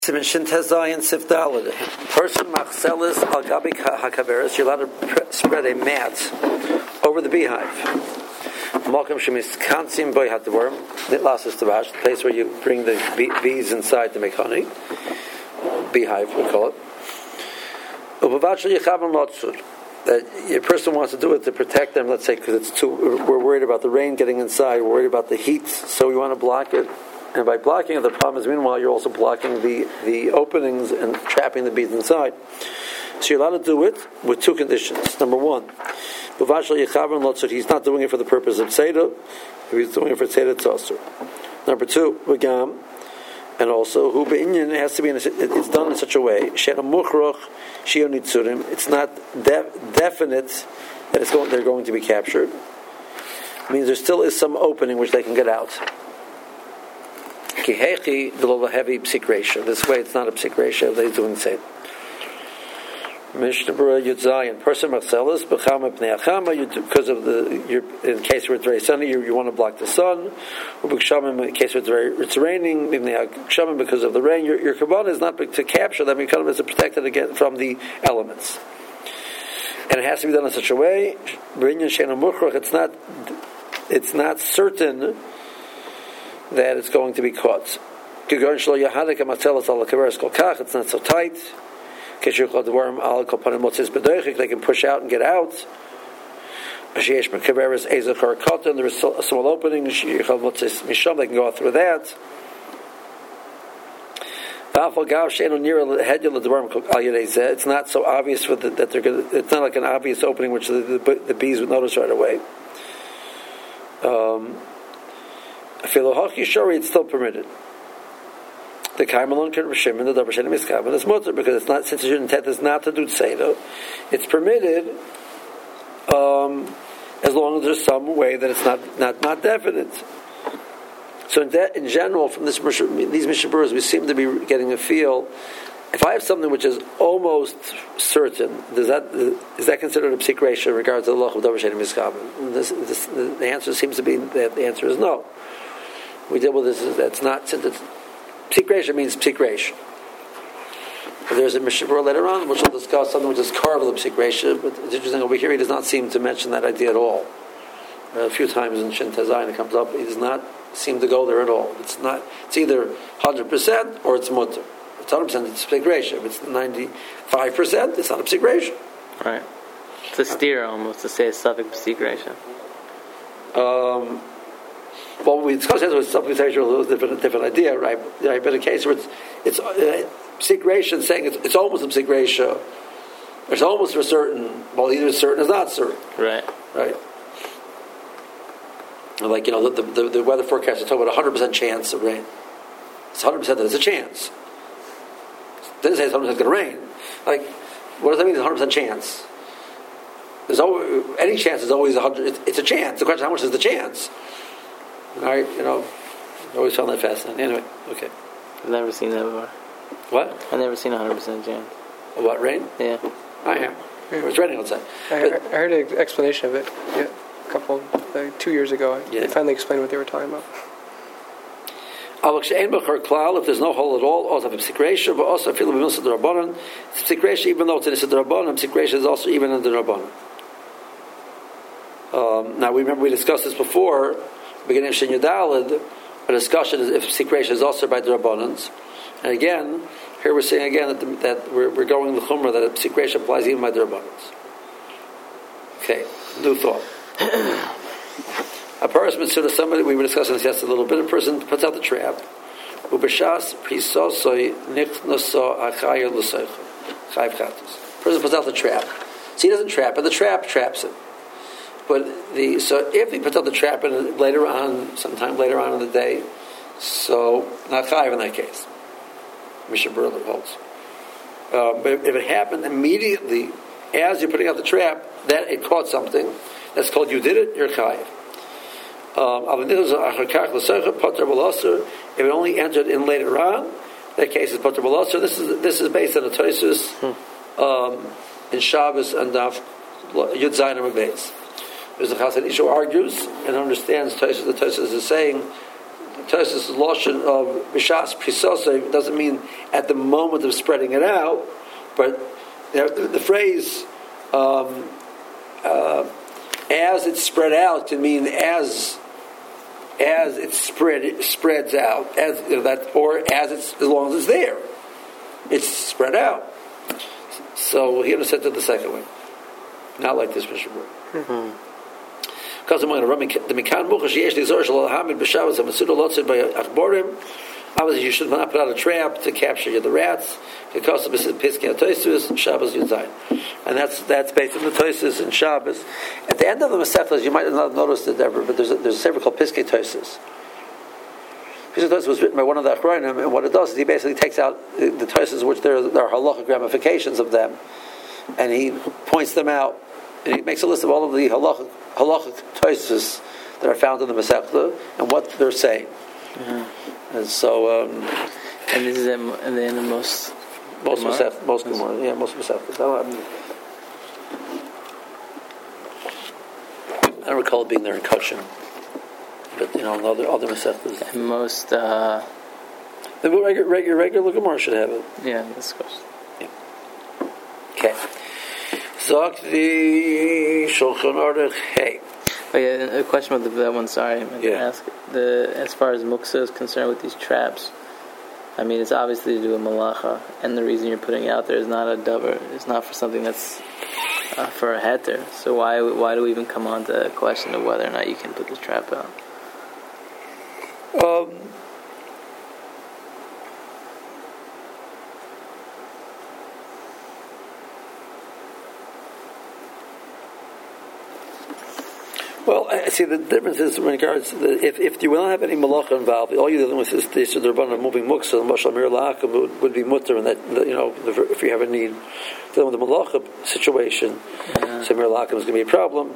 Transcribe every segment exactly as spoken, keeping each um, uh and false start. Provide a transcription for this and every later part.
Person machzelis al gabi hakaveris. You're allowed to spread a mat over the beehive. Malkum shemiskansim boy hatvorm. Nitlasis tavash, the place where you bring the bees inside to make honey. Beehive, we call it. Ubavachal yichavan lotzur. That a person wants to do it to protect them. Let's say because it's too. We're worried about the rain getting inside. We're worried about the heat, so we want to block it. And by blocking it, the problem is, meanwhile, you're also blocking the, the openings and trapping the bees inside. So you're allowed to do it with two conditions. Number one, he's not doing it for the purpose of tzeda. If he's doing it for tzeda, it's also. Number two, v'gam, and also, hu be'inyan, it has to be, in a, it's done in such a way, it's not de- definite that it's going, they're going to be captured. It means there still is some opening which they can get out. Kihechi below the heavy psik ratio. This way, it's not a psik ratio. They're doing the same. Mishnah Berurah Yudzayin. Person Marcellus b'chama b'nei achama. Because of the, you're, in case where it's very sunny, you, you want to block the sun. Ub'kshamim in case where it's very it's raining. B'nei akshamim because of the rain. Your your kavanah is not to capture them. Your kavanah is to protect it again from the elements. And it has to be done in such a way. It's not. It's not certain that it's going to be caught. It's not so tight. They can push out and get out. There is a small opening. They can go out through that. It's not so obvious for the, that they're going. It's not like an obvious opening which the, the, the bees would notice right away. Um, it's still permitted. The Kaimalon can Rishim and the Dabarshanim is Kavan is mutter because it's not, since your intent is not to do Tzeidah, it's permitted um, as long as there's some way that it's not not, not definite. So in, de- in general, from this these Mishnah Berurahs, we seem to be getting a feel. If I have something which is almost certain, does that is that considered a psik ratio in regards to the law of Dabarshanim is Kavan? This, this, the answer seems to be that the answer is no. We deal with this. That's not since it's psik ratio means psik ratio. There's a Mishnah Berurah later on which will discuss something which is carved of the psik ratio. But it's interesting over here he does not seem to mention that idea at all. Uh, a few times in Shin Tezayin it comes up. He does not seem to go there at all. It's not. It's either one hundred percent or it's mutter. If it's one hundred percent, it's psik ratio. If it's ninety-five percent, it's not a psik ratio. Right. It's a steer almost to say a suffix psik ratio. Um. Well, we discussed that with something a little different, different idea, right? right? But in a case where it's it's uh, psik ratio, saying it's, it's almost a psik ratio, it's almost for certain. Well, either it's certain or it's not certain. Right. Right. Like you know, the the, the weather forecast is talking about a hundred percent chance of rain. It's hundred percent that there's a chance. It doesn't say it's hundred percent going to rain. Like, what does that mean? It's a hundred percent chance. There's always, any chance is always a hundred. It's, it's a chance. The question is how much is the chance? All right, you know, I always found that fascinating. Anyway, okay. I've never seen that before. What? I've never seen a hundred percent chance. What, rain? Yeah. I am. It was raining outside. I, I heard an explanation of it. Yeah, a couple, like two years ago. Yeah. They finally explained what they were talking about. If there's no hole at all, also have a psik ratio, but also feel it's a psik ratio, even though it's in a Rabbanan, psik ratio is also even in the Rabbanan. Um, now, we remember we discussed this before. Beginning of Shin Yudalid, a discussion is if psik ratio is also by the Rabbanans. And again, here we're saying again that, the, that we're, we're going the Chumrah that a psik ratio applies even by the Rabbanans. Okay, new thought. A person, somebody, we were discussing this yesterday a little bit, a person puts out the trap. Ubeshas prisosoi nichnaso achayah l'soicha. Chayv chatos. Person puts out the trap. So he doesn't trap it, the trap traps him. But the so if he puts out the trap in later on, sometime later on in the day, so not chayiv in that case. Mishnah Berurah holds. Uh, but if it happened immediately as you're putting out the trap, that it caught something, that's called you did it, you're chayiv. Um, if it only entered in later on, that case is potter b'lasser. This is this is based on the Tosfos um, in Shabbos and Daf Yud Zayin and Beis. There's a Chassid Ish who argues and understands Tosfos. The Tosfos is saying Tosis lotion of b'shas prisosay doesn't mean at the moment of spreading it out, but the, the, the phrase um, uh, as it's spread out can mean as as it spread it spreads out as you know, that, or as it's as long as it's there, it's spread out. So he understood the second way, not like this Mishnah. Mm-hmm. Because I'm going to run the Mikan Muchash Yesh Lizor Shal Hamid B'Shavos Hamasuda Lotzid by Achborim. Obviously, you should not put out a trap to capture the rats. Because of Piskei Tosus Shabbos Yuzayin, and that's that's based on the Tosus and Shabbos. At the end of the Masechtas, you might not have noticed it ever, but there's a, there's a sefer called Piskei Tosus. Piskei Tosus was written by one of the Achronim, and what it does is he basically takes out the, the Tosus, which there, there are halachic ramifications of them, and he points them out, and he makes a list of all of the halachic, halachic Tosus that are found in the Masechta and what they're saying. Mm-hmm. And so, um, and this is at, and then the most. Most Masech, most Gemara, yeah, most Masech. I don't recall it being there in Koshin, but you know, in other other Masechtas. And most uh, the regular regular regular Gemara should have it. Yeah, that's close. Yeah. Okay. Zakti Shulchan Aruch Hey. Oh yeah, a question about the, that one. Sorry, I meant yeah. to ask. The as far as muksa is concerned with these traps. I mean, it's obviously to do with malacha, and the reason you're putting it out there is not a dover. It's not for something that's uh, for a heter. So why why do we even come on to the question of whether or not you can put this trap out? Um. Well, I see the difference is in regards to the, if if you don't have any malacha involved, all you're dealing with is the the rabbanon of moving muksa, mashal mir la'akim would, would be mutter, and that you know if you have a need dealing with the malacha situation, yeah. So mir la'akim is going to be a problem.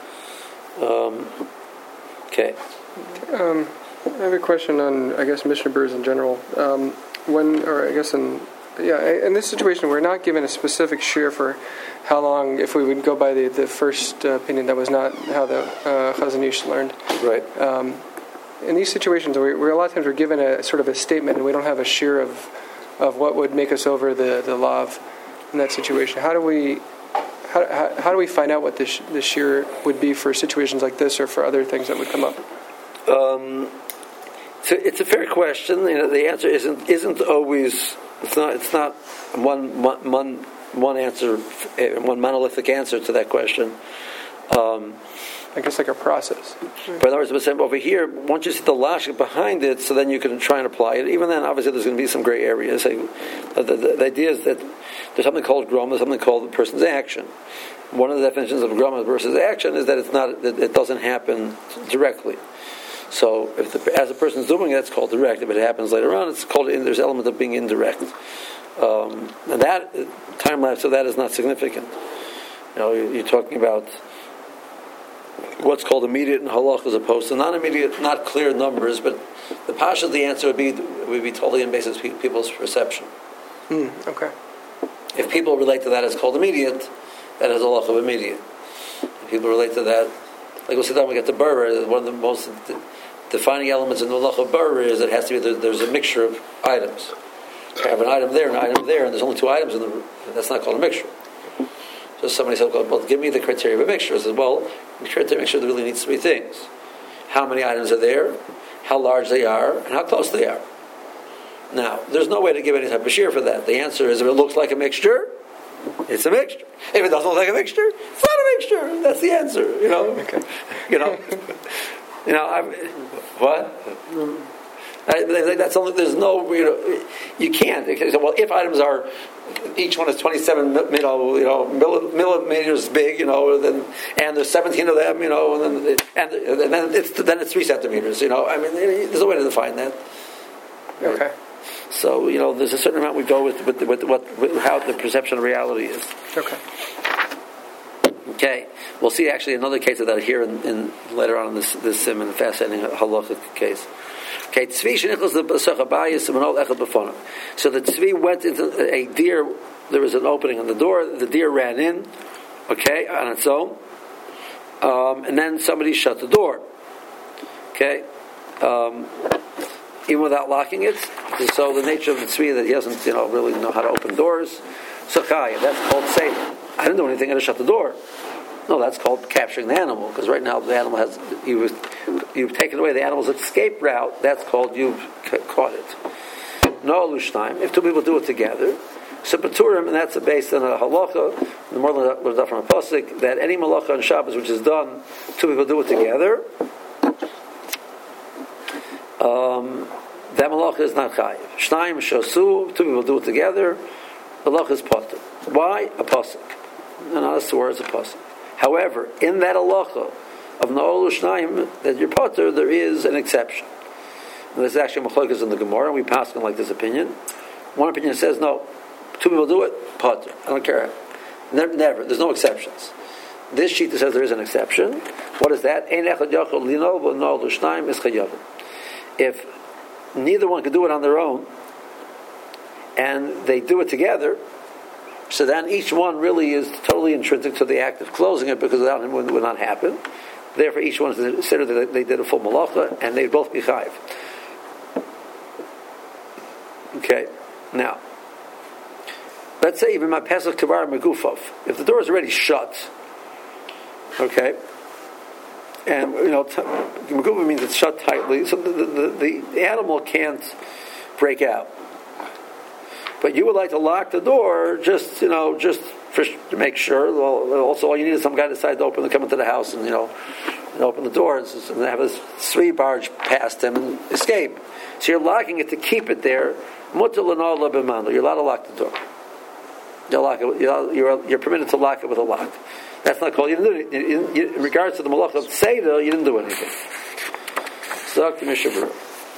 Um, okay. Um, I have a question on I guess Mishnah Berurah in general. Um, when or I guess in yeah in this situation we're not given a specific share for how long, if we would go by the, the first uh, opinion, that was not how the uh, Chazon Ish learned. Right. Um, in these situations, we, we're a lot of times we're given a sort of a statement, and we don't have a share of of what would make us over the the lav in that situation. How do we how how, how do we find out what the sh- the share would be for situations like this, or for other things that would come up? Um, so it's a fair question. You know, the answer isn't isn't always. It's not. It's not one one. one One answer, one monolithic answer to that question. Um, I guess like a process. But in other words, over here, once you see the lashik behind it, so then you can try and apply it. Even then, obviously, there's going to be some gray areas. The, the, the, the idea is that there's something called grom, there's something called the person's action. One of the definitions of grom versus action is that it's not, that it doesn't happen directly. So, if the, as a person's doing it, it's called direct. If it happens later on, it's called. There's an element of being indirect. Um, and that time lapse of that is not significant. You know, you're, you're talking about what's called immediate in halach as opposed to non-immediate, not clear numbers. But the pasha, the answer would be would be totally on basis of people's perception. Mm, okay. If people relate to that as called immediate, that is halach of immediate. If people relate to that, like we'll sit down, we get to Berurah. One of the most defining elements in the halach of Berurah is that it has to be there, there's a mixture of items. You have an item there, an item there, and there's only two items in the. That's not called a mixture. So somebody said, "Well, give me the criteria of a mixture." I said, "Well, the criteria of a mixture there really needs three things: how many items are there, how large they are, and how close they are." Now, there's no way to give any type of share for that. The answer is, if it looks like a mixture, it's a mixture. If it doesn't look like a mixture, it's not a mixture. That's the answer. You know. Okay. You know. you know. I'm, what? I, that's only, there's no, you know, you can't. Well, if items are, each one is twenty-seven you know, you know, millimeters big, you know, then, and there's seventeen of them, you know, and then, and, and then it's then it's three centimeters, you know. I mean, there's a way to define that. Okay. So you know, there's a certain amount we go with with, with what with how the perception of reality is. Okay. Okay, we'll see actually another case of that here in, in later on in this this sim in the fascinating halachic case. Okay, tzvi shenichos lebasach habayis v'nol echad b'fonav. So the tzvi went into a deer. There was an opening on the door. The deer ran in. Okay, on its own, um, and then somebody shut the door. Okay, um, even without locking it. So the nature of the tzvi that he doesn't, you know, really know how to open doors. So chaya, that's called seder. I didn't do anything. I just shut the door. No, that's called capturing the animal. Because right now the animal has you you've taken away the animal's escape route. That's called you've caught it. No lushnaim. If two people do it together, so paturim, and that's based on a halacha. The more learned that from a pasuk that any malacha on Shabbos which is done, two people do it together. Um, that malacha is not chayiv. Shnaim shosu, two people do it together. The malacha is patur. Why a pasuk? Not a sword, it's a pasuk. However, in that halacha of No'olu Shnaim, that you're patur, there is an exception. And there's actually machlokas in the Gemara, and we pass on like this opinion. One opinion says, no, two people do it, patur. I don't care. Never, never. There's no exceptions. This sheet says there is an exception. What is that? If neither one can do it on their own, and they do it together, so then each one really is totally intrinsic to the act of closing it, because without him it would not happen. Therefore, each one is considered that they did a full malacha, and they'd both be chayiv. Okay, now, let's say even my pesach kavar megufov, if the door is already shut, okay, and you know, megufov means it's shut tightly, so the, the, the animal can't break out. But you would like to lock the door, just you know, just for, to make sure. Well, also, all you need is some guy to decide to open, to come into the house, and you know, and open the door, and, and have a three barge past him and escape. So you're locking it to keep it there. Mutal l'na'ala b'manu. You're allowed to lock the door. You're, lock it, you're, you're, you're permitted to lock it with a lock. That's not called. You didn't do it. In, in, in regards to the malach of seder, you didn't do anything. So, Mishabur.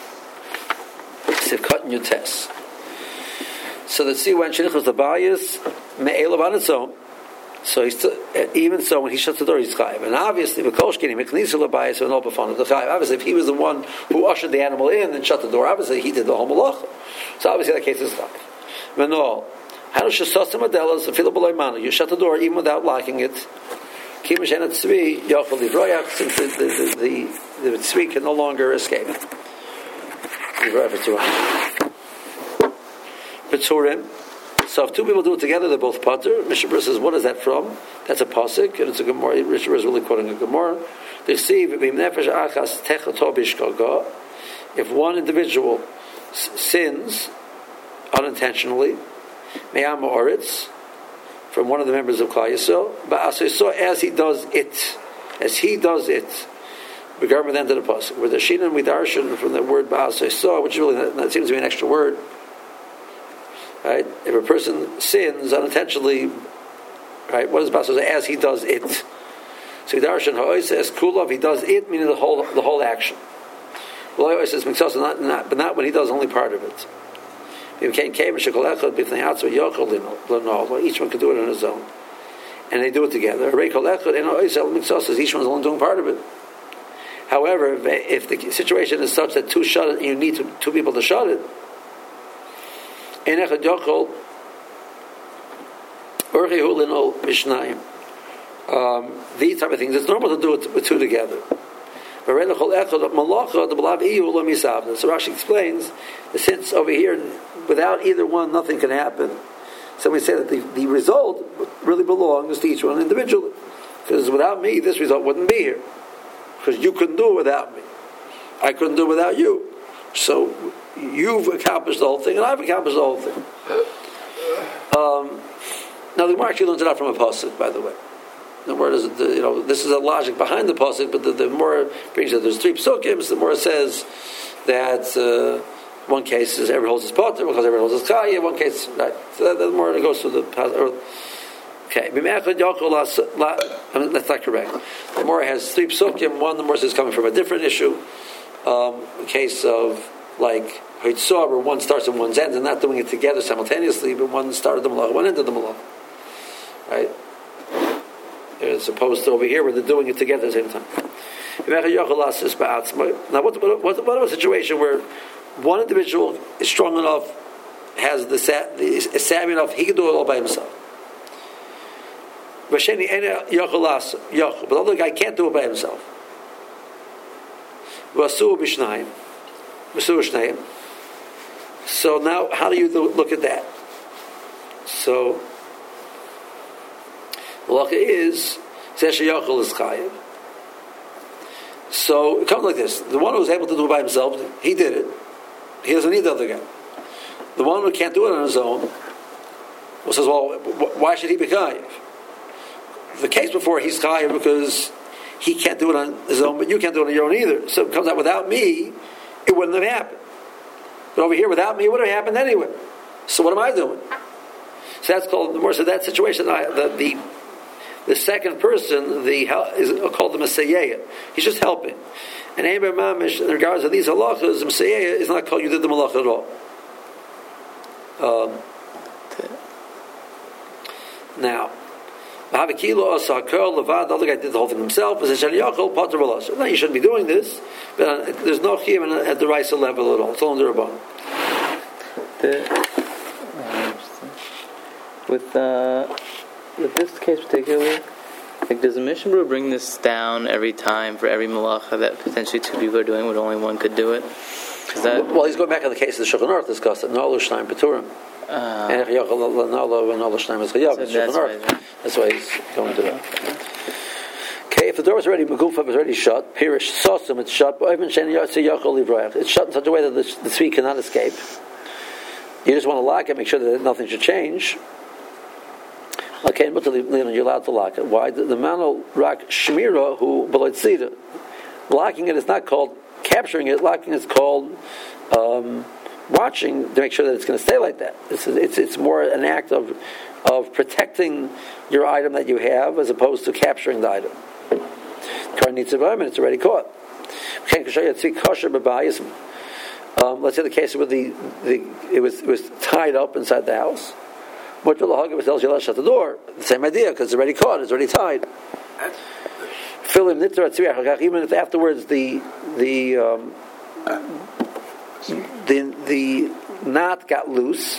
So cutting your tests. So let's see when shenichos the bias me'elav on its own. So he's still, even so, when he shuts the door, he's chayiv. And obviously, v'kolshkini meknisu l'bayis and obafon the chayiv. Obviously, if he was the one who ushered the animal in and shut the door, obviously he did the whole malacha. So obviously, that case is chayiv. Menol, how does shesosim adelas afilu b'loy manu? You shut the door even without locking it. Kimush and tzvi yochel livroyach, since the the the, the tzvi can no longer escape. Petzurim. So if two people do it together, they're both patur. Mishabur says, what is that from? That's a pasuk, and it's a Gemara. Mishabur is really quoting a Gemara. They see if one individual sins unintentionally, me'am oritz, from one of the members of Klal Yisrael, but as he does it, as he does it, regarding the end of the pasuk, where the shinan we darshan from the word ba'asay, which really that seems to be an extra word. Right? If a person sins unintentionally, right? What does Basra say? As he does it. So darshan ha'ois says kulav. He does it, meaning the whole the whole action. Well, he always says mixos, not not, but not when he does only part of it. Each one can do it on his own, and they do it together. Each one's only doing part of it. However, if the situation is such that two shut it, you need two, two people to shut it. Um, these type of things, it's normal to do it with two together. So Rashi explains that since over here, without either one, nothing can happen. So we say that the, the result really belongs to each one individually. Because without me, this result wouldn't be here. Because you couldn't do it without me. I couldn't do it without you. So you've accomplished the whole thing, and I've accomplished the whole thing. Um, now, the Gemara actually learns it out from a pasuk, by the way. The word is, you know, this is a logic behind the pasuk, but the, the more it brings that there's three psukim, the more it says that uh, one case is everyone holds his potter because everyone holds his chaya. One case, right? So that, the more it goes through the pasuk. Okay, I mean, that's not correct. The more has three psukim. One, the more is coming from a different issue. Um, a case of like Hitzah, where one starts and one's ends, and not doing it together simultaneously, but one started the malach, one ended the malach. Right? As opposed to over here, where they're doing it together at the same time. Now, what, what, what about a situation where one individual is strong enough, has the is savvy enough, he can do it all by himself. But the other guy can't do it by himself. So now, how do you look at that? So, the halacha is Zeshayachal is chayiv. So it comes like this: the one who was able to do it by himself, he did it. He doesn't need the other guy. The one who can't do it on his own, well, says, "Well, why should he be chayiv?" The case before, he's chayiv because he can't do it on his own, but you can't do it on your own either. So it comes out, without me, it wouldn't have happened. But over here, without me, it would have happened anyway. So what am I doing? So that's called, more so that situation, the, the the second person the is called the Messiah. He's just helping. And Eber Mamish, in regards to these halachas, the Messiah is not called you did the malacha at all. Um, now, the other guy did the whole thing himself. Now you shouldn't be doing this, but uh, there's no chiyuv at the Raisa level at all. It's all under a bone. With uh, with this case particularly, like, does the Mishnah Berurah bring this down every time for every malacha that potentially two people are doing, but only one could do it? Is that well, he's going back to the case of the Shulchan Aruch discussed it. No l'shnayim peturim. And that's why he's going to that. Okay, if the door is already megufa, is already shut, pirish sosum, it's shut. But even sheni yotzi yachol livrayach, it's shut in such a way that the, the tzvi cannot escape. You just want to lock it, make sure that nothing should change. Okay, you're allowed to lock it. Why? The manol rak shmira who belotzida. Locking it is not called capturing it. Locking is called um, watching to make sure that it's going to stay like that. It's, it's it's more an act of of protecting your item that you have as opposed to capturing the item. Car needs a environment; it's already caught. Um, let's say the case where the, the it was it was tied up inside the house. What will the hug was tells you shut the door? The same idea because it's already caught; it's already tied. Even if afterwards the the um, the the knot got loose.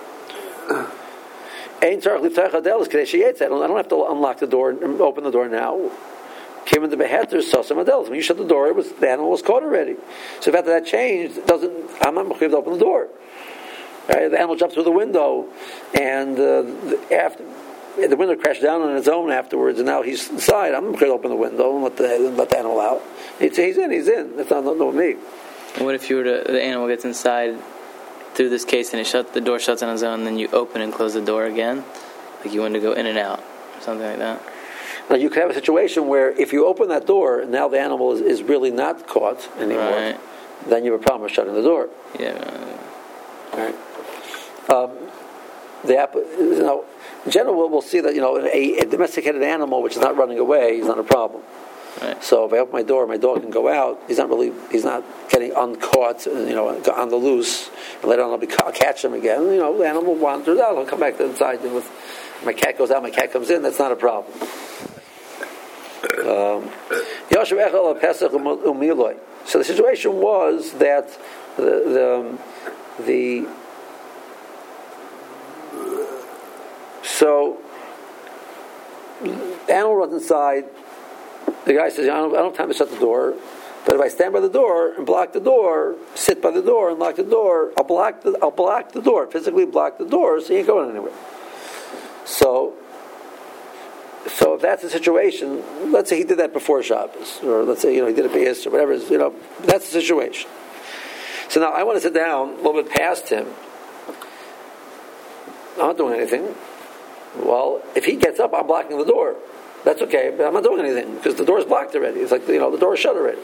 I don't have to unlock the door and open the door now. Came in the beheter, saw some adults. When you shut the door, it was the animal was caught already. So if after that changed, it doesn't I'm not going to open the door. Right? The animal jumped through the window, and uh, the, after the window crashed down on its own afterwards, and now he's inside. I'm going to open the window and let the let the animal out. He's, he's in. He's in. That's not no me. And what if you were to, the animal gets inside through this case and it shut the door shuts on its own, and then you open and close the door again, like you wanted to go in and out or something like that? Now you could have a situation where if you open that door, now the animal is, is really not caught anymore. Right. Then you have a problem with shutting the door. Yeah. Right. Um, the app, you know, in general, we'll, we'll see that you know a, a domesticated animal which is not running away is not a problem. Right. So if I open my door, my dog can go out. He's not really, he's not getting uncaught, you know, on the loose. And later on, I'll, be, I'll catch him again. You know, the animal wanders out. I'll come back to the inside. And with my cat goes out, my cat comes in. That's not a problem. Um, so the situation was that the the, the so the animal runs inside. The guy says, I don't, I don't have time to shut the door, but if I stand by the door and block the door, sit by the door and lock the door, I'll block the, I'll block the door, physically block the door, so you ain't going anywhere. So, so if that's the situation, let's say he did that before Shabbos, or let's say you know he did it b'yis or whatever, you know, that's the situation. So now I want to sit down a little bit past him. I'm not doing anything. Well, if he gets up, I'm blocking the door. That's okay, but I'm not doing anything because the door is blocked already. It's like, you know, the door is shut already.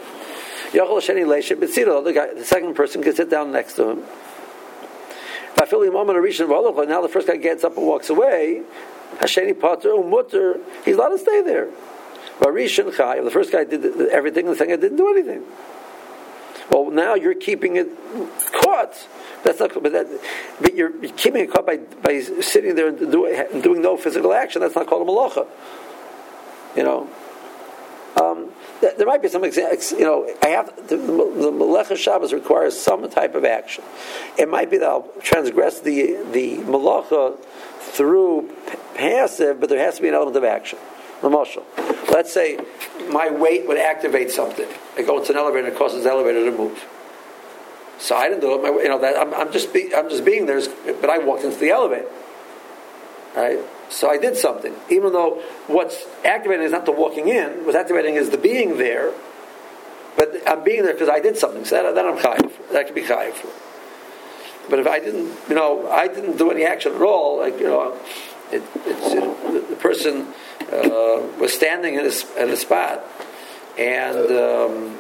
The guy, the second person can sit down next to him. Now the first guy gets up and walks away. Hasheni Pater Umutter, he's allowed to stay there. The first guy did everything, the second guy didn't do anything. Well, now you're keeping it caught. That's not, but, that, but you're keeping it caught by, by sitting there and, do, and doing no physical action. That's not called a malacha. You know, um, th- there might be some examples. You know, I have the, the, the Melecha Shabbos requires some type of action. It might be that I'll transgress the the Melecha through p- passive, but there has to be an element of action. Let's say my weight would activate something. I go into an elevator and it causes the elevator to move. So I didn't do it. My, you know that I'm, I'm just be, I'm just being there, but I walked into the elevator. Right? So I did something, even though what's activating is not the walking in. What's activating is the being there. But I'm being there because I did something. So that, that I'm chayiv. That could be chayiv for. But if I didn't, you know, I didn't do any action at all. Like you know, it, it's it, the person uh, was standing in a, in a spot, and um,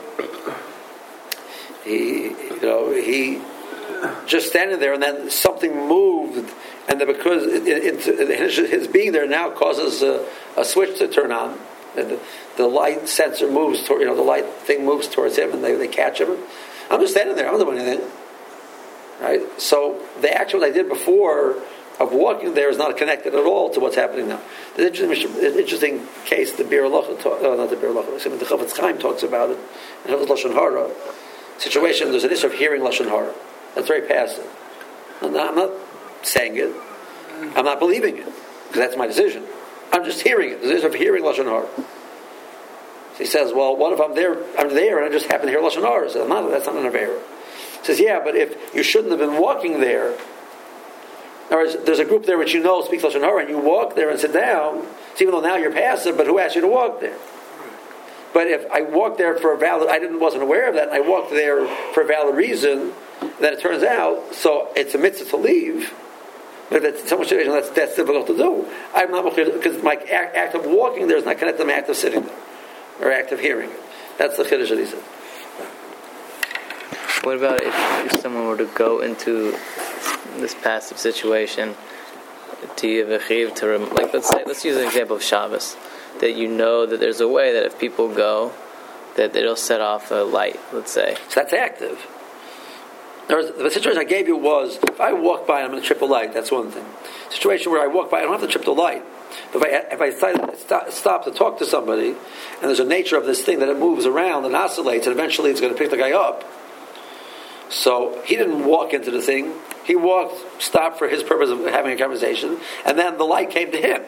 he, you know, he just standing there, and then something moved, and then because it, it, it, his being there now causes a, a switch to turn on. And the, the light sensor moves toward, you know, the light thing moves towards him, and they, they catch him. I'm just standing there. I'm not doing anything. Right? So the action I did before of walking there is not connected at all to what's happening now. The interesting, interesting case, the Bir Locha, uh, not the Bir Locha, the Chofetz Chaim talks about it, in Chofetz Lashon Hara situation. There's an issue of hearing Lashon Hara. That's very passive. I'm not, I'm not saying it. I'm not believing it because that's my decision. I'm just hearing it. There's an issue of hearing Lashon Hara. So he says, well, what if I'm there, I'm there and I just happen to hear Lashon Hara? So not, that's not an Avera. He says, yeah, but if you shouldn't have been walking there, in other words, there's a group there which you know speaks Lashon Hara, and you walk there and sit down, so even though now you're passive, but who asked you to walk there? But if I walked there for a valid, I didn't wasn't aware of that, and I walked there for a valid reason, then it turns out, so it's a mitzvah to leave. But if it's so much situation that's, that's difficult to do. I'm not because my act, act of walking there is not connected to my act of sitting there or act of hearing it. That's the chiddush that he said. What about if, if someone were to go into this passive situation? Do you have a chiv to rem- like? Let's say, let's use an example of Shabbos. That you know that there's a way that if people go, that it'll set off a light. Let's say. So that's active. Was, the situation I gave you was, if I walk by and I'm in a triple light, that's one thing. Situation where I walk by, I don't have to trip the light. But if I, if I decide, stop, stop to talk to somebody, and there's a nature of this thing that it moves around and oscillates, and eventually it's going to pick the guy up. So he didn't walk into the thing. He walked, stopped for his purpose of having a conversation, and then the light came to him.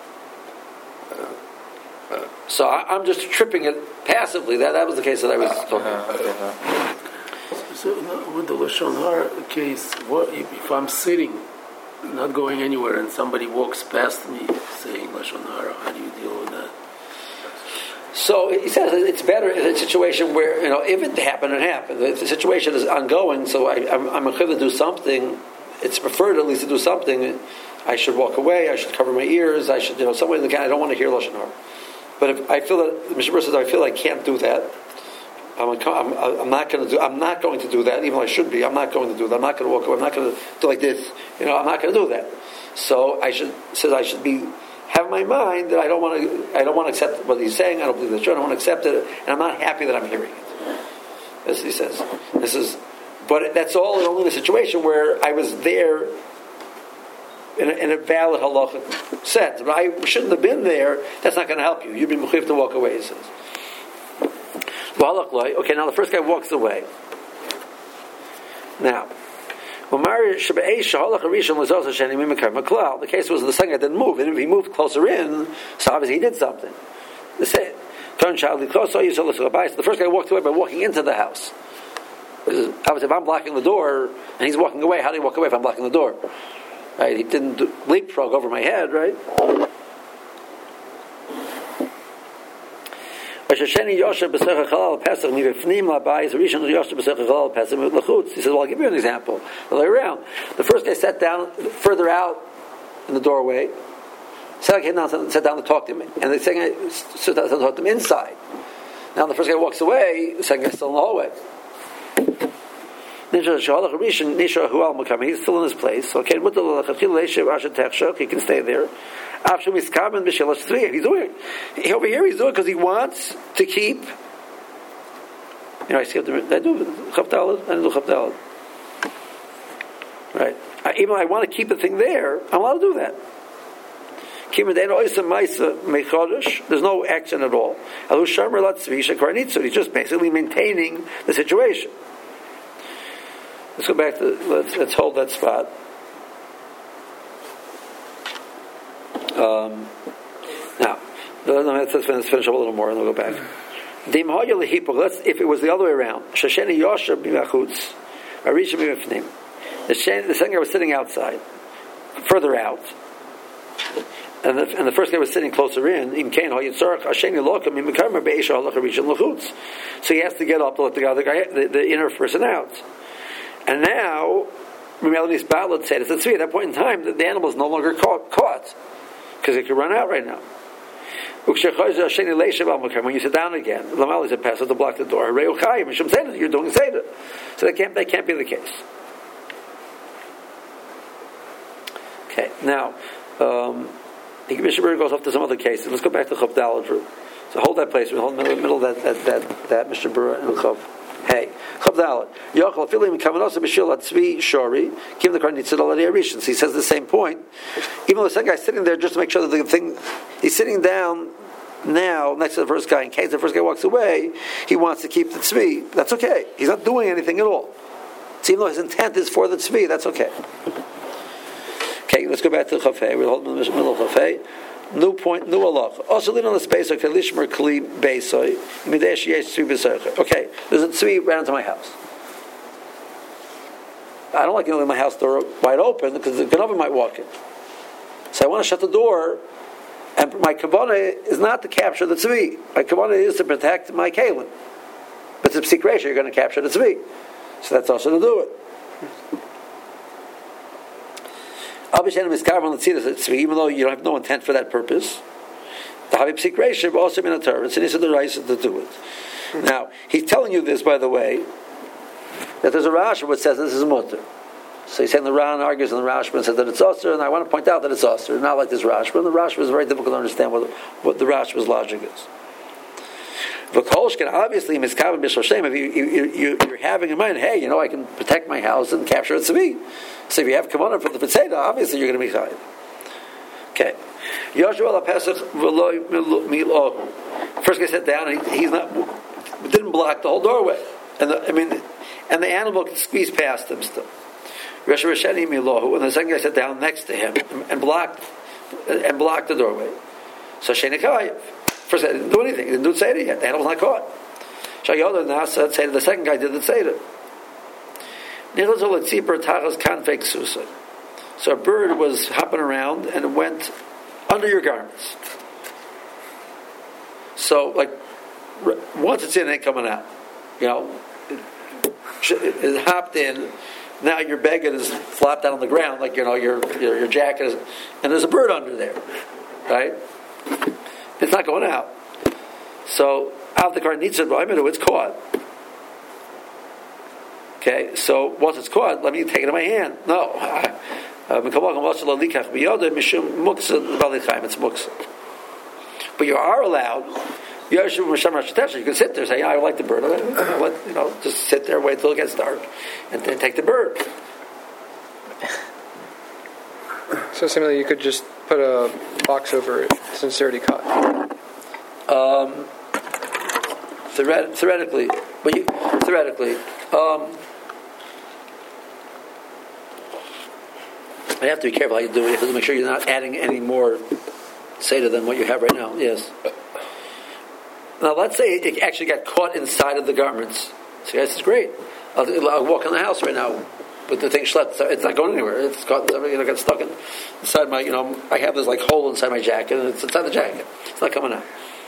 So I, I'm just tripping it passively. That that was the case that I was talking about. So with the Lashon Hara case, what if I'm sitting, not going anywhere, and somebody walks past me saying Lashon Hara? How do you deal with that? So he says it's better in a situation where, you know, if it happened, it happened. If the situation is ongoing, so I, I'm, I'm a to do something. It's preferred at least to do something. I should walk away. I should cover my ears. I should, you know, somewhere in the kind. I don't want to hear Lashon Hara. But if I feel that Mishnah Berurah says I feel I can't do that. I'm, I'm, I'm not going to do. I'm not going to do that, even though I should be. I'm not going to do that. I'm not going to walk away. I'm not going to do like this. You know, I'm not going to do that. So I should says I should be have my mind that I don't want to. I don't want to accept what he's saying. I don't believe that's true. I don't want to accept it, and I'm not happy that I'm hearing it. As he says, this is. But that's all only in a situation where I was there in a, in a valid halachic sense. But I shouldn't have been there. That's not going to help you. You'd be mechuyev to walk away. He says. Okay, now the first guy walks away. Now, the case was the second guy didn't move, and if he moved closer in, so obviously he did something. The first guy walked away by walking into the house. Because obviously, if I'm blocking the door and he's walking away, how do you walk away if I'm blocking the door? Right? He didn't leapfrog over my head, right? He says, well, I'll give you an example. The way around. The first guy sat down further out in the doorway. The second guy came down, sat down to talk to him. And the second guy sat down to talk to him inside. Now the first guy walks away, the second guy's still in the hallway. He's still in his place. So he can stay there. He's doing it. Over here, he's doing it because he wants to keep. You know, I skipped a I do Chavdalad. I do Chavdalad. Right. I, even though I want to keep the thing there, I'm allowed to do that. There's no action at all. He's just basically maintaining the situation. Let's go back to let's let's hold that spot. Um, now, let's, let's finish up a little more, and we'll go back. Let's, if it was the other way around, Arisha Mifnim. The the second guy was sitting outside, further out. And the, and the first guy was sitting closer in. So he has to get up to let the other guy, the, the inner person out. And now, Melani's Ballad said, at that point in time, the, the animal is no longer caught, caught because it could run out right now. When you sit down again, Lamal is a passer to block the door. You're doing Seder. So that can't, that can't be the case. Okay, now, um, Mishnah Berurah goes off to some other cases. Let's go back to Chav Daled. So hold that place. We'll hold the middle, middle of that, that, that, that Mishnah Berurah and Chav. Hey, Chav Daled. Yochel Filim Kamanosa B'Shil Atzvi Shori. Kim the Karnit Tzidol Adi Arishon. So he says the same point. Even though the second guy's sitting there just to make sure that the thing, he's sitting down now next to the first guy. In case the first guy walks away, he wants to keep the tzvi. That's okay. He's not doing anything at all. So even though his intent is for the tzvi, that's okay. Okay, let's go back to the Chafei. We'll hold in the middle of Chafei. New point, new halach. Also, lean on the space of Kalishmer Kli Beisoy. Midesh Yesh Tzvi B'Sercha. Okay, there's a tzvi right into my house. I don't like to leave my house door wide open because the Ganova might walk in. So I want to shut the door, and my kavanah is not to capture the tzvi. My kavanah is to protect my kalim. But it's a psik ratio, you're going to capture the tzvi. So that's also to do it. Even though you don't have no intent for that purpose, the Habib Psik Reisha also in a Torah. It's an issue of the right to do it. Now, he's telling you this, by the way, that there's a Rashi which says this is mutter. So he's saying the Ran argues in the Rashba and says that it's Osir, and I want to point out that it's Osir, not like this Rashba. And the Rashba is very difficult to understand what, what the Rashba's logic is. V'kolshkin, obviously, miskaven b'shoshem, if you, you, you, you're having in mind, hey, you know, I can protect my house and capture it to me. So if you have kavanah for the Peseda, obviously you're going to be chayav. Okay. Yoshua Pesach v'lo milohu. First guy sat down, and he, he's not, didn't block the whole doorway. And the, I mean, and the animal could squeeze past him still. Rosh Rasheni milohu, and the second guy sat down next to him and blocked and blocked the doorway. So Sheni chayav. First guy didn't do anything. He didn't do the Seder yet. The animal's not caught. Shayodah Nasa said the second guy did the Seder. So a bird was hopping around and it went under your garments. So, like, once it's in, it ain't coming out. You know, it, it hopped in. Now your beggar is flopped down on the ground, like, you know, your your, your jacket is, and there's a bird under there, right? It's not going out. So, out the car needs it, it's caught. Okay, so once it's caught, let me take it in my hand. No. It's muksa. But you are allowed, you can sit there and say, yeah, I like the bird. You know, just sit there, wait till it gets dark, and then take the bird. So similarly, you could just put a box over it since it's already caught. Um, theoret- theoretically, but you, theoretically, um, you have to be careful how you do it. You have to make sure you're not adding any more Seder than what you have right now. Yes. Now, let's say it actually got caught inside of the garments. So, yes, it's great. I'll, I'll walk in the house right now with the thing schlepped. It's not going anywhere. It's caught. You know, got stuck in, inside my. You know, I have this like hole inside my jacket, and it's inside the jacket. It's not coming out.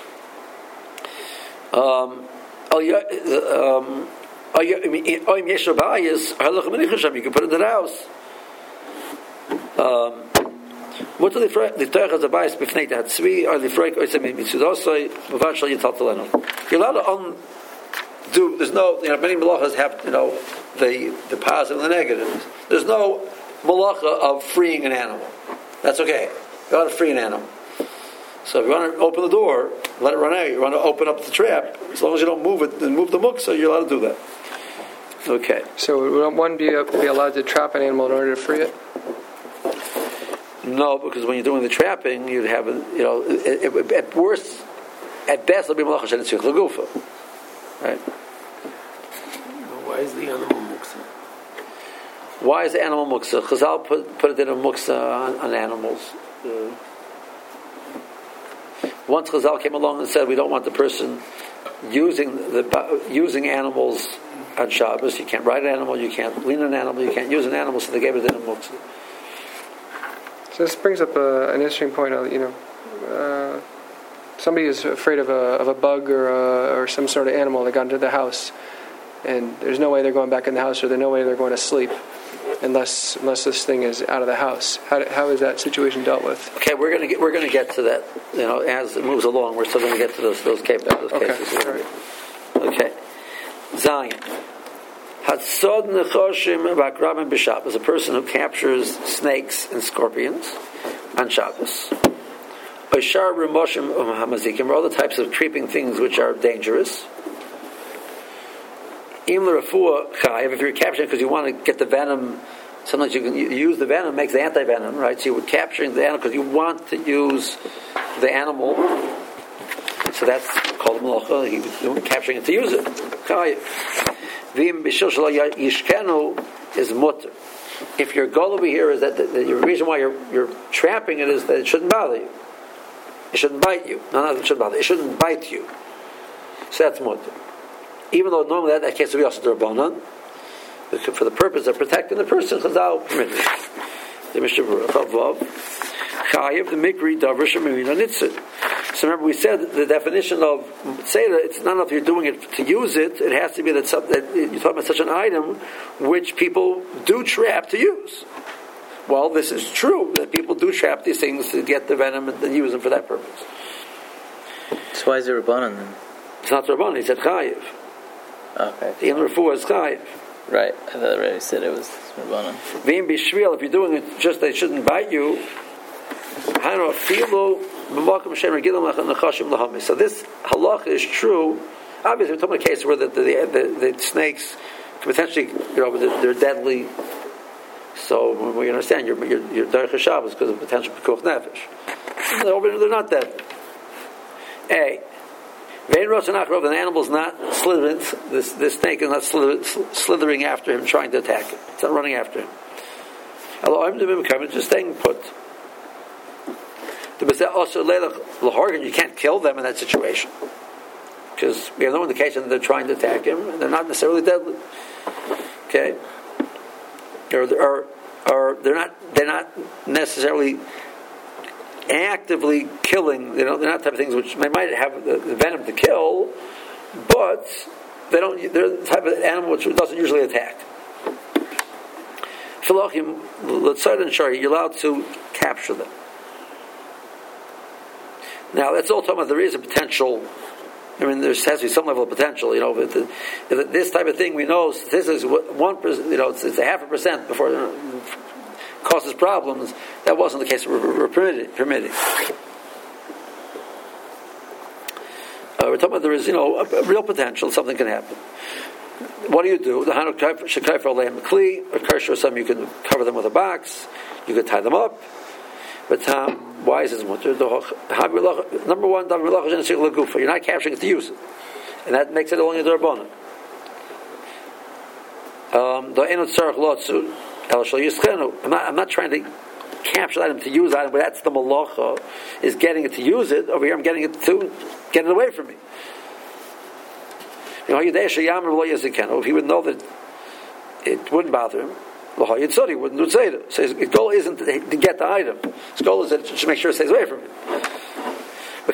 Um, oh yeah. Um, oh yeah. I mean, oh, yes, you can put it in the house. Um, what do the the Torah has a bias b'fnei that tzvi or the freik or something mitzudosoi b'vashal yital telenu. You're allowed to undo. There's no, you know, many malachas have, you know, the the positive and the negative. There's no malacha of freeing an animal. That's okay. You're allowed to free an animal. So if you want to open the door, let it run out. You want to open up the trap. As long as you don't move it and move the muksa, you're allowed to do that. Okay. So would one be be allowed to trap an animal in order to free it? No, because when you're doing the trapping, you'd have, a, you know, it, it, at worst, at best, it'll be malacha shenetzich lagufa, right? Why is the animal muksa? Why is the animal muksa? Chazal put put it in a muksa on, on animals. Uh, once Chazal came along and said we don't want the person using the using animals on Shabbos. You can't ride an animal, you can't lean an animal, you can't use an animal, so they gave it in a muktzah. So this brings up a, an interesting point. Of, you know, uh, somebody is afraid of a of a bug or a, or some sort of animal that got into the house, and there's no way they're going back in the house, or there's no way they're going to sleep unless unless this thing is out of the house. How how is that situation dealt with? Okay, we're gonna get we're gonna get to that. You know, as it moves along, we're still gonna get to those those, cases. Those okay. cases. All right. Okay, Zion. Hatsod nechoshim b'akrabim b'Shabbos is a person who captures snakes and scorpions on Shabbos. Oishar rumoshim hamazikim, or other types of creeping things which are dangerous. Im l'rafua chayiv, if you're capturing because you want to get the venom, sometimes you can use the venom, makes the anti-venom, right? So you were capturing the animal because you want to use the animal. So that's called malacha. He was capturing it to use it. Chayiv. V'im b'shil shelo yishkenu is mutter. If your goal over here is that the, the, the reason why you're you're trapping it is that it shouldn't bother you. It shouldn't bite you. No, no, it shouldn't bother. It shouldn't bite you. So that's mutter. Even though normally that, that case would be also D'Rabbanan, for the purpose of protecting the person, Chazal permitted it. The Mishnah Berurah, Chayiv, the Mikri, Davrish, Mimina, Nitzit. So remember, we said the definition of Seder, it's not enough you're doing it to use it, it has to be that, some, that you're talking about such an item which people do trap to use. Well, this is true, that people do trap these things to get the venom and use them for that purpose. So why is it Rabbanan then? It's not Rabbanan, he said Chayiv. Okay. The Inner Refuah is Chayiv. Right, I thought I already said it was Rabbanan. V'im b'shvil, if you're doing it just they shouldn't bite you, so this halacha is true. Obviously, we're talking about a case where the, the, the, the snakes potentially, you know, they're, they're deadly. So we understand you're you're, you're derech Shabbos because of potential pikuach nefesh. They're not deadly. A. Vein rosanach, an animal's not slithering. This this snake is not slithering, slithering after him, trying to attack him. It's not running after him. It's just staying put. You can't kill them in that situation because we have no indication that they're trying to attack him, and they're not necessarily deadly. Okay, or or, or they're not they're not necessarily actively killing. They don't, they're not the type of things which they might have the, the venom to kill, but they don't. They're the type of animal which doesn't usually attack. Filachim, l'tzad and shari, you're allowed to capture them. Now, that's all talking about there is a potential. I mean, there has to be some level of potential. You know, if it, if this type of thing we know statistics one percent. You know, it's, it's a half a percent before it causes problems. That wasn't the case. We're, we're permitted, permitting. Uh, we're talking about there is, you know, a, a real potential. Something can happen. What do you do? The Hanuk Shekayfer Aleim Kli, or Karsher, some you can cover them with a box. You can tie them up. But um, why is this mutter? Number one, you're not capturing it to use it, and that makes it only a D'Rabbanan. Um, I'm not, I'm not trying to capture the item to use the item, but that's the malacha, is getting it to use it. Over here, I'm getting it to get it away from me. You know, if he would know that it wouldn't bother him, he wouldn't do Seder. So his goal isn't to get the item. His goal is that it should make sure it stays away from him. So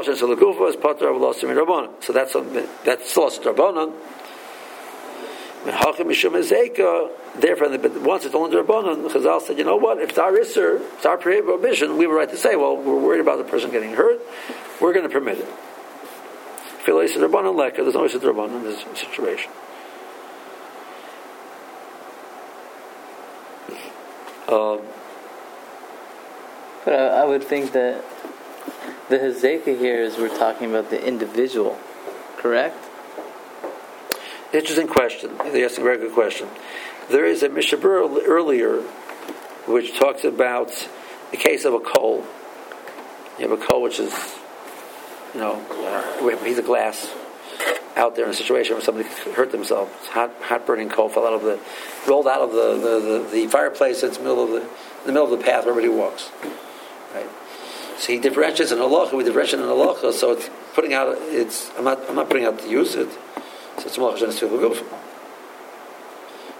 that's that's still a D'Rabbanan. Therefore, once it's only D'Rabbanan, Chazal said, you know what? If it's our Isser, it's our prohibition, we have a right to say, well, we're worried about the person getting hurt. We're going to permit it. There's no Isser D'Rabbanan in this situation. Um, but I, I would think that the Hezekah here is we're talking about the individual, correct? Interesting question. You're asking a very good question. There is a Mishnah Berurah earlier which talks about the case of a coal. You have a coal which is, you know, a piece of glass out there in a situation where somebody hurt themselves. It's hot, hot burning coal fell out of the, rolled out of the the, the, the fireplace. It's in the middle of the in the middle of the path where everybody walks. Right. So he differentiates in halacha. We differentiate in halacha. So it's putting out. It's I'm not I'm not putting out to use it. So it's malachas and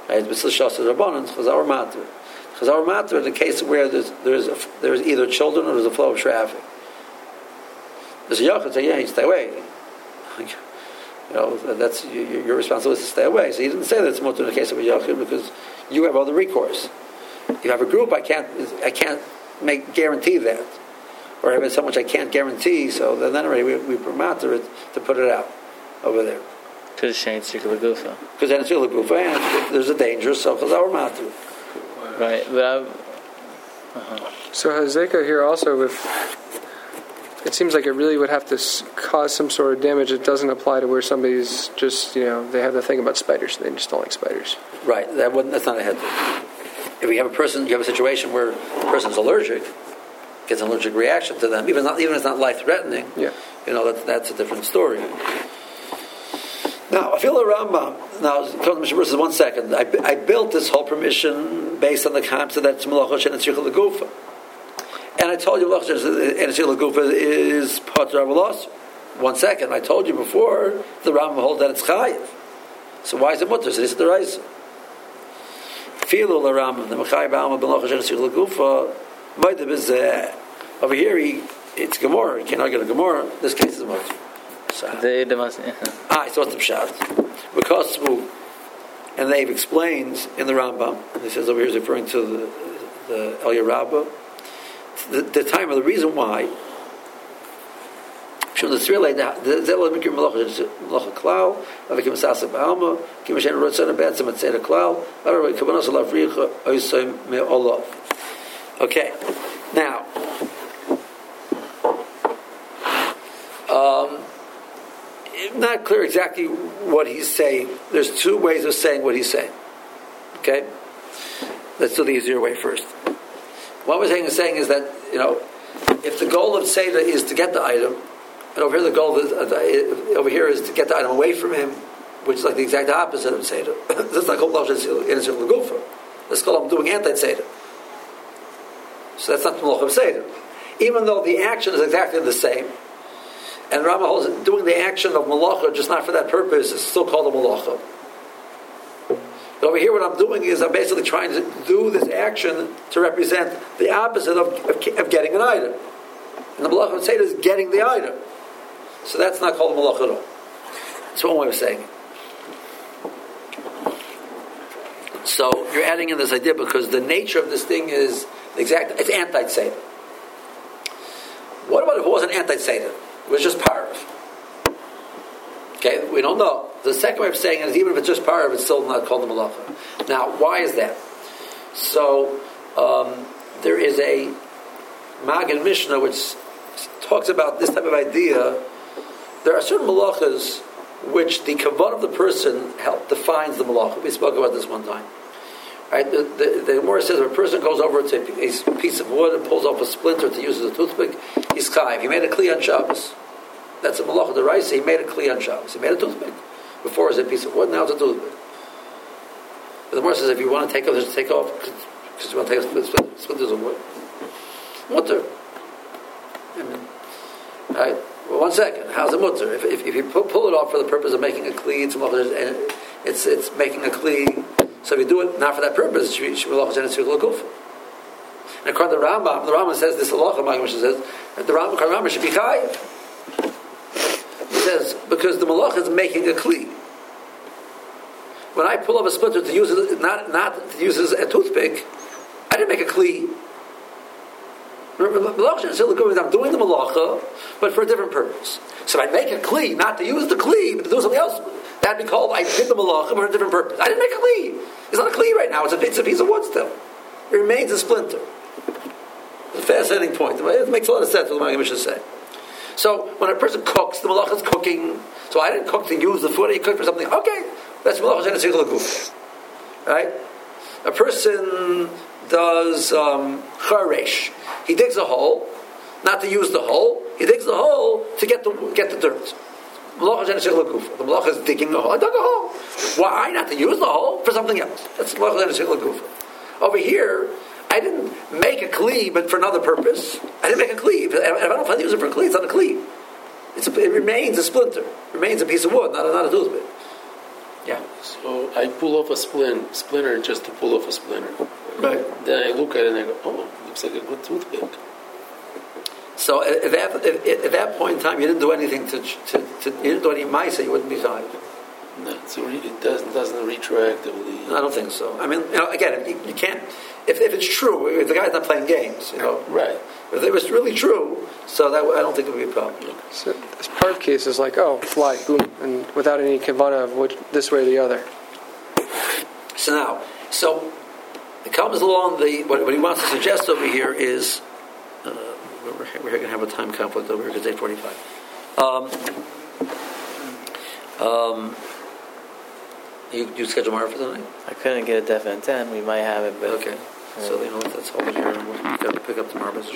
Right? B'sil shas rabbanon, chazar matter. Chazar matter in the case where there's there's a, there's either children or there's a flow of traffic. There's a yachid say, yeah, you stay away. You know, that's your, your responsibility to stay away. So he didn't say that it's mutter in the case of a yachid because you have other recourse. You have a group, I can't I can't make guarantee that. Or having so much I can't guarantee, so then, then already we, we matter it to put it out over there. Because it's ain't tzikla gufa. Because then it's tzikla gufa, and there's a danger, so because our matter. Right, but I. Uh-huh. So Hazeka here also, if it seems like it really would have to cause some sort of damage, it doesn't apply to where somebody's just, you know, they have the thing about spiders, they just don't like spiders. Right, that wouldn't, that's not a head. If you have a person, you have a situation where a person's allergic, gets an allergic reaction to them, even not even if it's not life threatening. Yeah. You know, that, that's a different story. Now, I feel the Rambam. Now, Mishnah says, one second. I, I built this whole permission based on the concept that it's Malach and Tzricha L'Gufa. And I told you Malach and Tzricha L'Gufa is Potter Avalos. One second. I told you before, the Rambam holds that it's Chayiv. So why is it Mutter? So this is the Reisa. Filo the Rambam, the Mechayiv Alma Malach and Tzricha L'Gufa, Moedib is, uh, over here, he, it's Gemara. You can't argue the Gemara. This case is Mutter. They, they must, yeah. Ah, so what's the pshat? Because, and they've explained in the Rambam, and he says over here is referring to the, the Elya Rabbah, the, the time of the reason why. From the three lay down, the Zela Mikir Malacha Klau, Avakim Sasa Balma, Kimashen Rotzana Batsam at Seda Klau, Arabai Kabanos Allah Fricha, Oisai Me Olav. Okay, now, um, not clear exactly what he's saying. There's two ways of saying what he's saying. Okay? Let's do the easier way first. What we're saying is saying is that, you know, if the goal of Seder is to get the item, and over here the goal is, uh, over here is to get the item away from him, which is like the exact opposite of Seder. That's not called Innocent Lagufa. That's called I'm doing anti-Seder. So that's not the Malach of Seder. Even though the action is exactly the same, and Rambam holds doing the action of malacha just not for that purpose is still called a malacha. But over here, what I'm doing is I'm basically trying to do this action to represent the opposite of, of, of getting an item. And the malacha of Seder is getting the item. So that's not called a malacha at all. That's one way of saying it. So you're adding in this idea because the nature of this thing is exact. It's anti-Seder. What about if it wasn't anti-Seder? It was just parav. Okay, we don't know. The second way of saying it is even if it's just parav, it's still not called the malacha. Now, why is that? So, um, there is a Magen Mishnah which talks about this type of idea. There are certain malachas which the kavod of the person help defines the malacha. We spoke about this one time. Right? The, the, the Gemara says if a person goes over to a, a piece of wood and pulls off a splinter to use as a toothpick, he's chayiv. He made a kli on Shabbos. That's a malach of the rice. He made a kli on Shabbos. He made a toothpick. Before it was a piece of wood, now it's a toothpick. But the Gemara says if you want to take off, just take off because you want to take off splinters of wood. Mutter. I mean, right? Well, one second. How's it mutter? If, if, if you pull, pull it off for the purpose of making a kli, it's and it's it's making a kli. So if you do it not for that purpose, and according to the Rambam, the Rambam says this halacha, Magen Mishnah says that the Rambam, Rambam should be chayiv. He says because the malach is making a kli. When I pull off a splinter to use it, not not to use it as a toothpick, I didn't make a kli. I'm doing the malacha, but for a different purpose. So if I make a kli, not to use the kli, but to do something else, that'd be called I did the malacha for a different purpose. I didn't make a kli. It's not a kli right now. It's a, it's a piece of wood still. It remains a splinter. It's a fascinating point. It makes a lot of sense what the Magen Mishnah say. So when a person cooks, the malacha is cooking. So I didn't cook to use the food. I cooked for something. Okay, that's malacha and tzricha l'guf. Right? A person does um, charesh. He digs a hole, not to use the hole. He digs the hole to get the get the dirt. The malach is digging a hole. I dug a hole. Why? Not to use the hole for something else. That's malach. Over here, I didn't make a kli, but for another purpose. I didn't make a kli. If I don't plan to use it for a kli, it's not a kli. It's a, it remains a splinter. It remains a piece of wood, not a, not a toothpick. Yeah. So I pull off a splin, splinter just to pull off a splinter. Right. Then I look at it and I go, oh, looks like a good toothpick. So at at that, at, at that point in time, you didn't do anything to, to, to you didn't do any ma'isa, you wouldn't be chayiv. No, so it doesn't, doesn't retroactively. I don't think so. I mean, you know, again, you, you can't. If, if it's true, if the guy's not playing games, you know. Right. If it was really true, so that I don't think it would be a problem. So this part of case is like, oh, fly, boom, and without any kavana of which, this way or the other. So now, so it comes along. The what, what he wants to suggest over here is uh, we're, we're going to have a time conflict over here because it's eight forty-five. Um, um, you you schedule tomorrow for tonight? I couldn't get a definite ten. We might have it, but Okay. So you know, let's hold it here, and we'll got to pick up tomorrow.